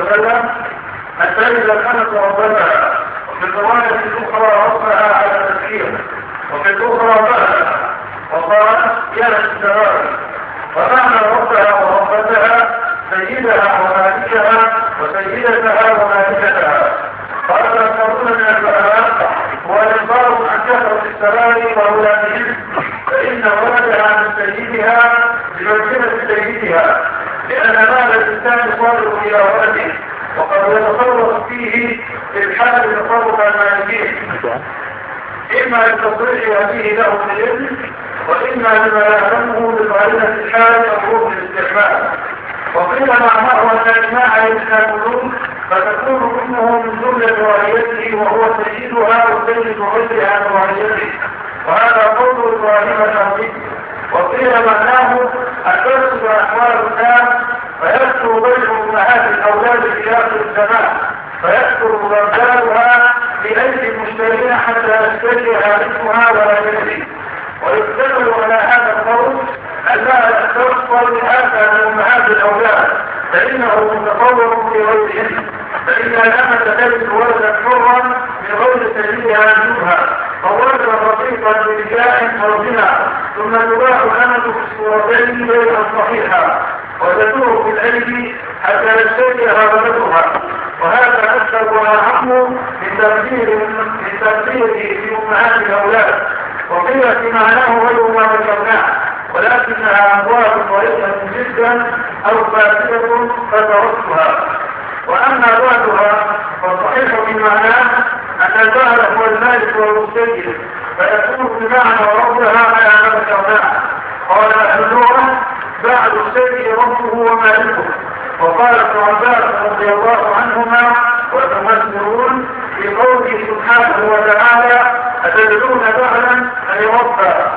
وسلم حتى إذا كانت ربها، وفي الرواية الأخرى ربها على التسكير، وفي الأخرى بها وقال يا للسرائر. ومعنى ربها وربتها سيدها ومالكها وسيدتها ومالكتها. قال يذكرون من البهاء والإنصار عن كثرة السرائر وأولادهم، فإن ولدها من سيدها بمنزلة سيدها، لأن مال الإنسان صادق إلى ولده، وقد يتصرف فيه في الحال تصرف المالكين، إما لتصريح هذه له بالعلم، وإما لما يعلمه بقرينة الحال أو ركن الاستعمال. وقيل معناه أن الإجماع يتناولون، فتكون أمه من جملة رعيته وهو سيدها وسيد غيرها من رعيته، وهذا قول إبراهيم الشرقي. وقيل معناه أن ترسل أحوال الناس فيكثر بين أمهات الأولاد في آخر الزمان، فيكثر رجالها بأيدي المشترين حتى يشتري هارسها ولا يدري. ويستدل على هذا القول أنها تفصل هذا من أمهات الأولاد، فإنه متطور في غيرهن، فإن الأمة تلد ولدا حرا من غير سبيلها جوها، أو ولدا رقيقا برجاء أو زنا، ثم تباح الأمة في الصورتين غير صحيحة، وتدور في الأيدي حتى يشتريها ولدها. وهذا أكثر وأعم من تبذيره في أمهات الأولاد. وقيل في معناه غير ما ذكرناه، ولكنها أبواب ضعيفة جدا أو فاسدة فتركها. وأما بعدها فالصحيح في معناه أن البعل هو المالك والمستجد، فيكون بمعنى ربها على ما ذكرناه. قال أهل اللغة بعد السيد ربه ومالكه. وقال ابن عباس رضي الله عنهما والمفسرون في قوله سبحانه وتعالى أتدعون بعلا أي ربا.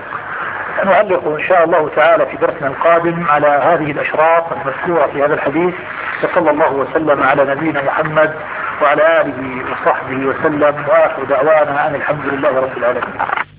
نعلق إن شاء الله تعالى في درسنا القادم على هذه الأشراط المذكورة في هذا الحديث. وصلى الله وسلم على نبينا محمد وعلى آله وصحبه وسلم، وآخر دعوانا أن الحمد لله رب العالمين.